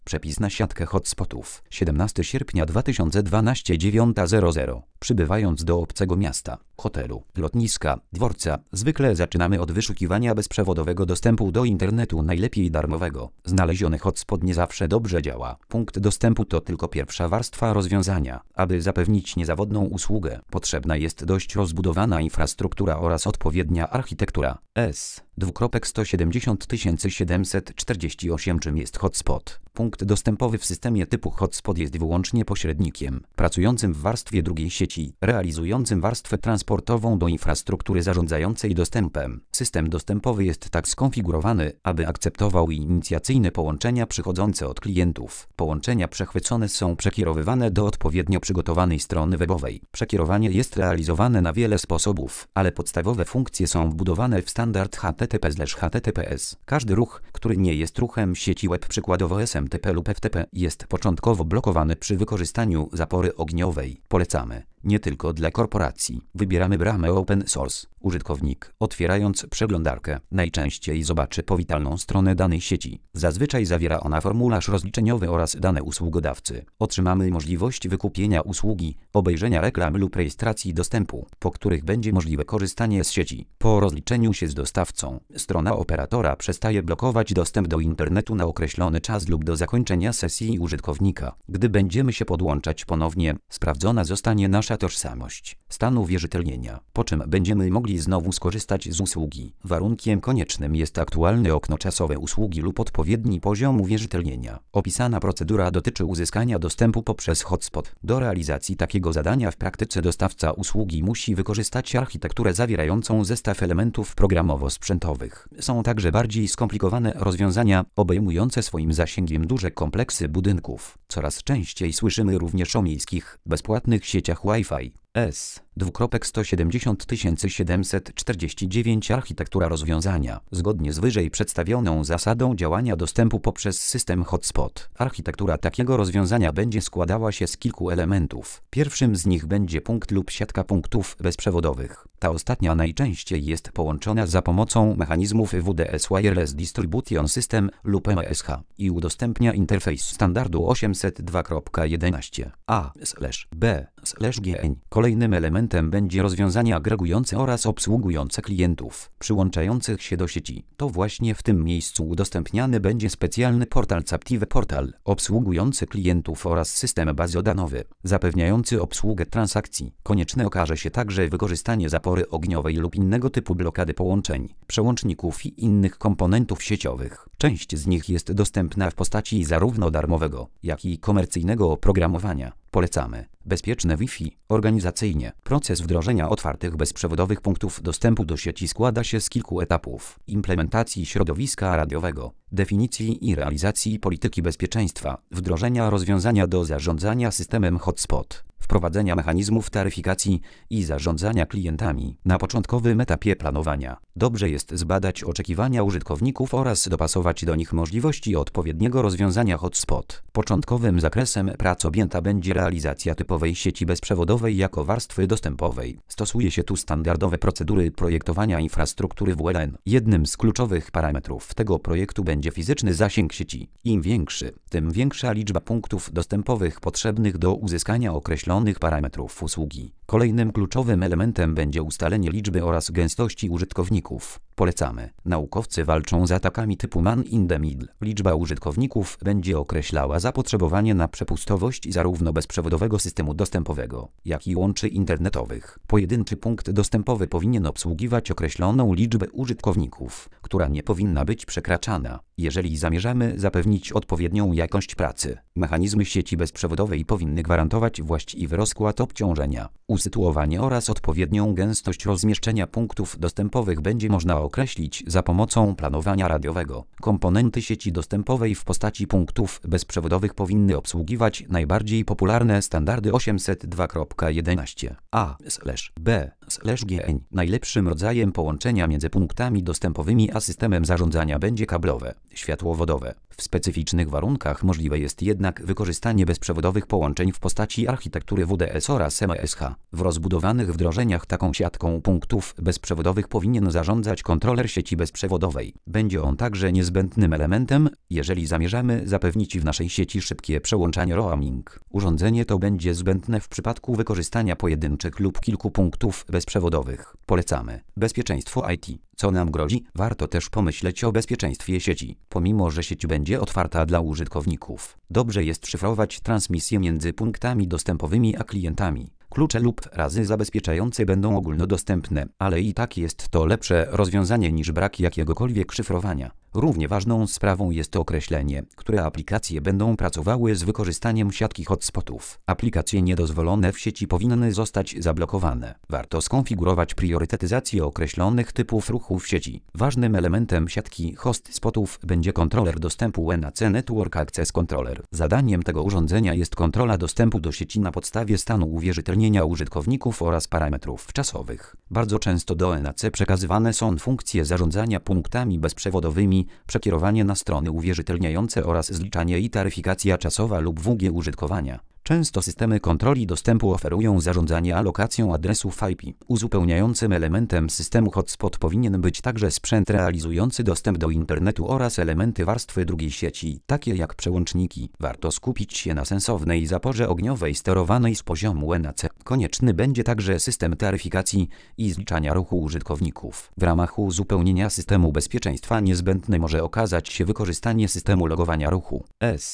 Przepis na siatkę hotspotów. 17 sierpnia 2012 9:00. Przybywając do obcego miasta, hotelu, lotniska, dworca, zwykle zaczynamy od wyszukiwania bezprzewodowego dostępu do internetu, najlepiej darmowego. Znaleziony hotspot nie zawsze dobrze działa. Punkt dostępu to tylko pierwsza warstwa rozwiązania. Aby zapewnić niezawodną usługę, potrzebna jest dość rozbudowana infrastruktura oraz odpowiednia architektura. S:170 748. Czym jest hotspot? Punkt dostępowy w systemie typu hotspot jest wyłącznie pośrednikiem, pracującym w warstwie drugiej sieci, realizującym warstwę transportową do infrastruktury zarządzającej dostępem. System dostępowy jest tak skonfigurowany, aby akceptował inicjacyjne połączenia przychodzące od klientów. Połączenia przechwycone są przekierowywane do odpowiednio przygotowanej strony webowej. Przekierowanie jest realizowane na wiele sposobów, ale podstawowe funkcje są wbudowane w standard HTTP/HTTPS. Każdy ruch, który nie jest ruchem sieci web, przykładowo SMTP lub FTP, jest początkowo blokowany przy wykorzystaniu zapory ogniowej. Polecamy. Nie tylko dla korporacji. Wybieramy bramę open source. Użytkownik, otwierając przeglądarkę, najczęściej zobaczy powitalną stronę danej sieci. Zazwyczaj zawiera ona formularz rozliczeniowy oraz dane usługodawcy. Otrzymamy możliwość wykupienia usługi, obejrzenia reklam lub rejestracji dostępu, po których będzie możliwe korzystanie z sieci. Po rozliczeniu się z dostawcą, strona operatora przestaje blokować dostęp do internetu na określony czas lub do zakończenia sesji użytkownika. Gdy będziemy się podłączać ponownie, sprawdzona zostanie nasza tożsamość, stan uwierzytelnienia, po czym będziemy mogli znowu skorzystać z usługi. Warunkiem koniecznym jest aktualne okno czasowe usługi lub odpowiedni poziom uwierzytelnienia. Opisana procedura dotyczy uzyskania dostępu poprzez hotspot. Do realizacji takiego zadania w praktyce dostawca usługi musi wykorzystać architekturę zawierającą zestaw elementów programowo-sprzętowych. Są także bardziej skomplikowane rozwiązania, obejmujące swoim zasięgiem duże kompleksy budynków. Coraz częściej słyszymy również o miejskich, bezpłatnych sieciach Wi-Fi. S:170 749. Architektura rozwiązania. Zgodnie z wyżej przedstawioną zasadą działania dostępu poprzez system hotspot, architektura takiego rozwiązania będzie składała się z kilku elementów. Pierwszym z nich będzie punkt lub siatka punktów bezprzewodowych. Ta ostatnia najczęściej jest połączona za pomocą mechanizmów WDS Wireless Distribution System lub MSH i udostępnia interfejs standardu 802.11 A/B/GN. Kolejnym elementem będzie rozwiązanie agregujące oraz obsługujące klientów przyłączających się do sieci. To właśnie w tym miejscu udostępniany będzie specjalny portal Captive Portal, obsługujący klientów oraz system bazodanowy, zapewniający obsługę transakcji. Konieczne okaże się także wykorzystanie zapory ogniowej lub innego typu blokady połączeń, przełączników i innych komponentów sieciowych. Część z nich jest dostępna w postaci zarówno darmowego, jak i komercyjnego oprogramowania. Polecamy. Bezpieczne Wi-Fi. Organizacyjnie, proces wdrożenia otwartych bezprzewodowych punktów dostępu do sieci składa się z kilku etapów: implementacji środowiska radiowego, definicji i realizacji polityki bezpieczeństwa, wdrożenia rozwiązania do zarządzania systemem hotspot, wprowadzenia mechanizmów taryfikacji i zarządzania klientami. Na początkowym etapie planowania dobrze jest zbadać oczekiwania użytkowników oraz dopasować do nich możliwości odpowiedniego rozwiązania hotspot. Początkowym zakresem prac objęta będzie realizacja typowej sieci bezprzewodowej jako warstwy dostępowej. Stosuje się tu standardowe procedury projektowania infrastruktury WLAN. Jednym z kluczowych parametrów tego projektu będzie fizyczny zasięg sieci. Im większy, tym większa liczba punktów dostępowych potrzebnych do uzyskania określonych parametrów usługi. Kolejnym kluczowym elementem będzie ustalenie liczby oraz gęstości użytkowników. Polecamy. Naukowcy walczą z atakami typu man in the middle. Liczba użytkowników będzie określała zapotrzebowanie na przepustowość zarówno bezprzewodowego systemu dostępowego, jak i łączy internetowych. Pojedynczy punkt dostępowy powinien obsługiwać określoną liczbę użytkowników, która nie powinna być przekraczana, jeżeli zamierzamy zapewnić odpowiednią jakość pracy. Mechanizmy sieci bezprzewodowej powinny gwarantować właściwy rozkład obciążenia, usytuowanie oraz odpowiednią gęstość rozmieszczenia punktów dostępowych będzie można określić za pomocą planowania radiowego. Komponenty sieci dostępowej w postaci punktów bezprzewodowych powinny obsługiwać najbardziej popularne standardy 802.11 A/B/GN. Najlepszym rodzajem połączenia między punktami dostępowymi a systemem zarządzania będzie kablowe. światłowodowe. W specyficznych warunkach możliwe jest jednak wykorzystanie bezprzewodowych połączeń w postaci architektury WDS oraz MSH. W rozbudowanych wdrożeniach taką siatką punktów bezprzewodowych powinien zarządzać kontroler sieci bezprzewodowej. Będzie on także niezbędnym elementem, jeżeli zamierzamy zapewnić w naszej sieci szybkie przełączanie roaming. Urządzenie to będzie zbędne w przypadku wykorzystania pojedynczych lub kilku punktów bezprzewodowych. Polecamy. Bezpieczeństwo IT. Co nam grozi? Warto też pomyśleć o bezpieczeństwie sieci. Pomimo że sieć będzie otwarta dla użytkowników, dobrze jest szyfrować transmisję między punktami dostępowymi a klientami. Klucze lub razy zabezpieczające będą ogólnodostępne, ale i tak jest to lepsze rozwiązanie niż brak jakiegokolwiek szyfrowania. Równie ważną sprawą jest określenie, które aplikacje będą pracowały z wykorzystaniem siatki hotspotów. Aplikacje niedozwolone w sieci powinny zostać zablokowane. Warto skonfigurować priorytetyzację określonych typów ruchu w sieci. Ważnym elementem siatki hotspotów będzie kontroler dostępu NAC Network Access Controller. Zadaniem tego urządzenia jest kontrola dostępu do sieci na podstawie stanu uwierzytelnienia użytkowników oraz parametrów czasowych. Bardzo często do NAC przekazywane są funkcje zarządzania punktami bezprzewodowymi, przekierowanie na strony uwierzytelniające oraz zliczanie i taryfikacja czasowa lub WG użytkowania. Często systemy kontroli dostępu oferują zarządzanie alokacją adresów IP. Uzupełniającym elementem systemu hotspot powinien być także sprzęt realizujący dostęp do internetu oraz elementy warstwy drugiej sieci, takie jak przełączniki. Warto skupić się na sensownej zaporze ogniowej sterowanej z poziomu NAC. Konieczny będzie także system taryfikacji i zliczania ruchu użytkowników. W ramach uzupełnienia systemu bezpieczeństwa niezbędne może okazać się wykorzystanie systemu logowania ruchu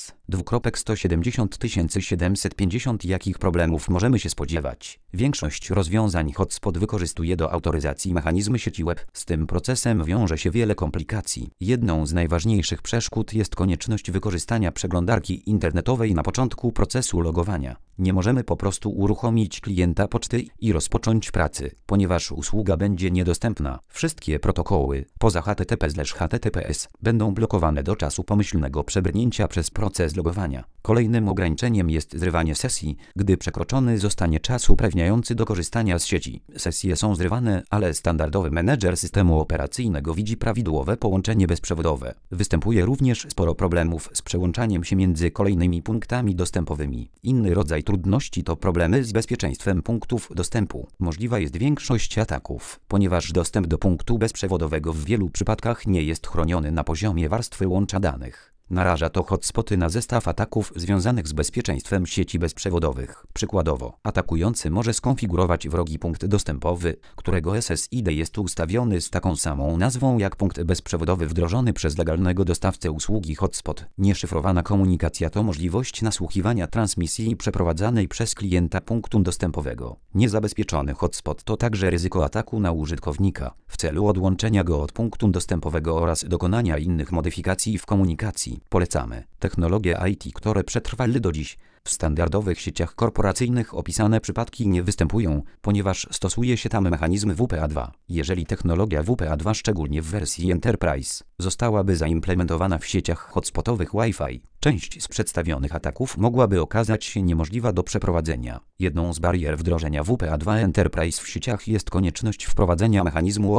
S2.170.750. Jakich problemów możemy się spodziewać? Większość rozwiązań hotspot wykorzystuje do autoryzacji mechanizmy sieci web. Z tym procesem wiąże się wiele komplikacji. Jedną z najważniejszych przeszkód jest konieczność wykorzystania przeglądarki internetowej na początku procesu logowania. Nie możemy po prostu uruchomić klienta poczty i rozpocząć pracy, ponieważ usługa będzie niedostępna. Wszystkie protokoły, poza HTTP/HTTPS, będą blokowane do czasu pomyślnego przebrnięcia przez proces logowania. Kolejnym ograniczeniem jest zrywanie sesji, gdy przekroczony zostanie czas uprawniający do korzystania z sieci. Sesje są zrywane, ale standardowy menedżer systemu operacyjnego widzi prawidłowe połączenie bezprzewodowe. Występuje również sporo problemów z przełączaniem się między kolejnymi punktami dostępowymi. Inny rodzaj trudności to problemy z bezpieczeństwem punktów dostępu. Możliwa jest większość ataków, ponieważ dostęp do punktu bezprzewodowego w wielu przypadkach nie jest chroniony na poziomie warstwy łącza danych. Naraża to hotspoty na zestaw ataków związanych z bezpieczeństwem sieci bezprzewodowych. Przykładowo, atakujący może skonfigurować wrogi punkt dostępowy, którego SSID jest ustawiony z taką samą nazwą jak punkt bezprzewodowy wdrożony przez legalnego dostawcę usługi hotspot. Nieszyfrowana komunikacja to możliwość nasłuchiwania transmisji przeprowadzanej przez klienta punktu dostępowego. Niezabezpieczony hotspot to także ryzyko ataku na użytkownika w celu odłączenia go od punktu dostępowego oraz dokonania innych modyfikacji w komunikacji. Polecamy technologie IT, które przetrwały do dziś. W standardowych sieciach korporacyjnych opisane przypadki nie występują, ponieważ stosuje się tam mechanizm WPA2. Jeżeli technologia WPA2, szczególnie w wersji Enterprise, zostałaby zaimplementowana w sieciach hotspotowych Wi-Fi, część z przedstawionych ataków mogłaby okazać się niemożliwa do przeprowadzenia. Jedną z barier wdrożenia WPA2 Enterprise w sieciach jest konieczność wprowadzenia mechanizmu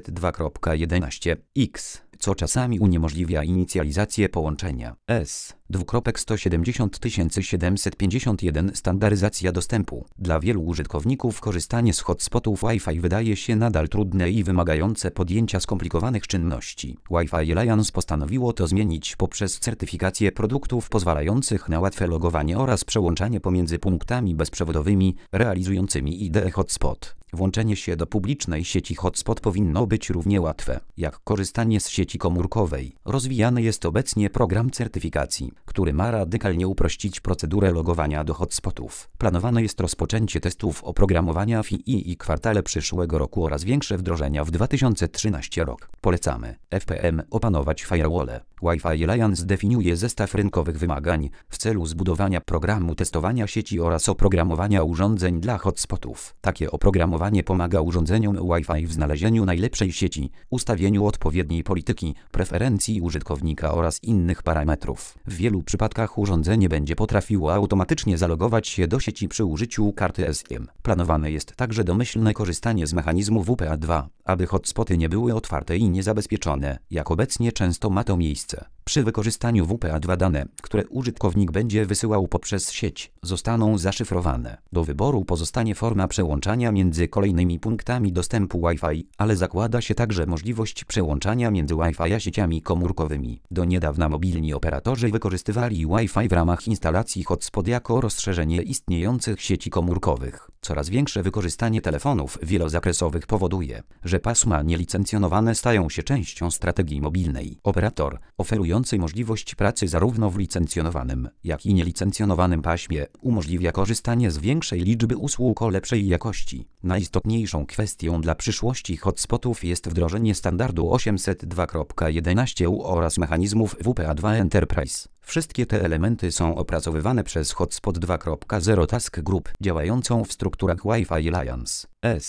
802.11x, co czasami uniemożliwia inicjalizację połączenia. S2.170.751. Standaryzacja dostępu. Dla wielu użytkowników korzystanie z hotspotów Wi-Fi wydaje się nadal trudne i wymagające podjęcia skomplikowanych czynności. Wi-Fi Alliance postanowiło to zmienić poprzez certyfikację produktów pozwalających na łatwe logowanie oraz przełączanie pomiędzy punktami bezprzewodowymi realizującymi IDE hotspot. Włączenie się do publicznej sieci hotspot powinno być równie łatwe jak korzystanie z sieci komórkowej. Rozwijany jest obecnie program certyfikacji, który ma radykalnie uprościć procedurę logowania do hotspotów. Planowane jest rozpoczęcie testów oprogramowania w II kwartale przyszłego roku oraz większe wdrożenia w 2013 rok. Polecamy. FPM opanować firewall. Wi-Fi Alliance definiuje zestaw rynkowych wymagań w celu zbudowania programu testowania sieci oraz oprogramowania urządzeń dla hotspotów. Takie oprogramowanie pomaga urządzeniom Wi-Fi w znalezieniu najlepszej sieci, ustawieniu odpowiedniej polityki, preferencji użytkownika oraz innych parametrów. W wielu przypadkach urządzenie będzie potrafiło automatycznie zalogować się do sieci przy użyciu karty SIM. Planowane jest także domyślne korzystanie z mechanizmu WPA2, aby hotspoty nie były otwarte i niezabezpieczone, jak obecnie często ma to miejsce. Przy wykorzystaniu WPA2 dane, które użytkownik będzie wysyłał poprzez sieć, zostaną zaszyfrowane. Do wyboru pozostanie forma przełączania między kolejnymi punktami dostępu Wi-Fi, ale zakłada się także możliwość przełączania między Wi-Fi a sieciami komórkowymi. Do niedawna mobilni operatorzy wykorzystywali Wi-Fi w ramach instalacji hotspot jako rozszerzenie istniejących sieci komórkowych. Coraz większe wykorzystanie telefonów wielozakresowych powoduje, że pasma nielicencjonowane stają się częścią strategii mobilnej. Operator, oferujący możliwość pracy zarówno w licencjonowanym, jak i nielicencjonowanym paśmie, umożliwia korzystanie z większej liczby usług o lepszej jakości. Najistotniejszą kwestią dla przyszłości hotspotów jest wdrożenie standardu 802.11 oraz mechanizmów WPA2 Enterprise. Wszystkie te elementy są opracowywane przez Hotspot 2.0 Task Group działającą w strukturach Wi-Fi Alliance.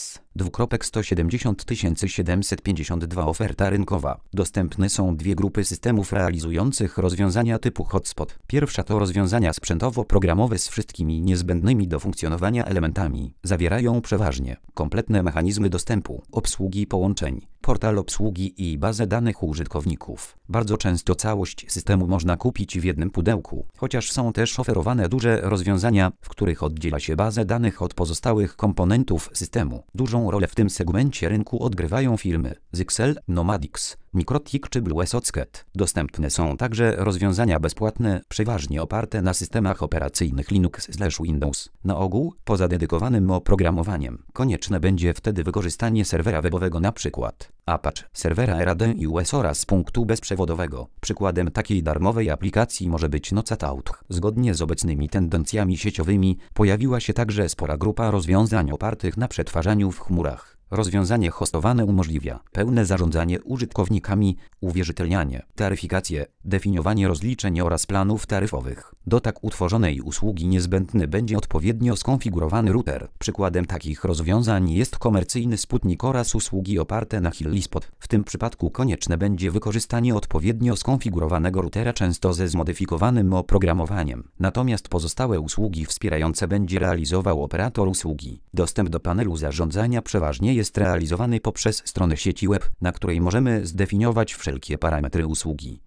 S. 2.170 752 oferta rynkowa. Dostępne są dwie grupy systemów realizujących rozwiązania typu hotspot. Pierwsza to rozwiązania sprzętowo-programowe z wszystkimi niezbędnymi do funkcjonowania elementami. Zawierają przeważnie kompletne mechanizmy dostępu, obsługi połączeń, portal obsługi i bazę danych użytkowników. Bardzo często całość systemu można kupić w jednym pudełku, chociaż są też oferowane duże rozwiązania, w których oddziela się bazę danych od pozostałych komponentów systemu. Dużą rolę w tym segmencie rynku odgrywają firmy Zyxel, Nomadix, Mikrotik czy BlueSocket. Dostępne są także rozwiązania bezpłatne, przeważnie oparte na systemach operacyjnych Linux/Windows. Na ogół, poza dedykowanym oprogramowaniem, konieczne będzie wtedy wykorzystanie serwera webowego, np. Apache, serwera RADIUS oraz punktu bezprzewodowego. Przykładem takiej darmowej aplikacji może być Nocatout. Zgodnie z obecnymi tendencjami sieciowymi pojawiła się także spora grupa rozwiązań opartych na przetwarzaniu w chmurach. Rozwiązanie hostowane umożliwia pełne zarządzanie użytkownikami, uwierzytelnianie, taryfikację, definiowanie rozliczeń oraz planów taryfowych. Do tak utworzonej usługi niezbędny będzie odpowiednio skonfigurowany router. Przykładem takich rozwiązań jest komercyjny Sputnik oraz usługi oparte na HelloSpot. W tym przypadku konieczne będzie wykorzystanie odpowiednio skonfigurowanego routera, często ze zmodyfikowanym oprogramowaniem. Natomiast pozostałe usługi wspierające będzie realizował operator usługi. Dostęp do panelu zarządzania przeważnie jest realizowany poprzez stronę sieci web, na której możemy zdefiniować wszelkie parametry usługi.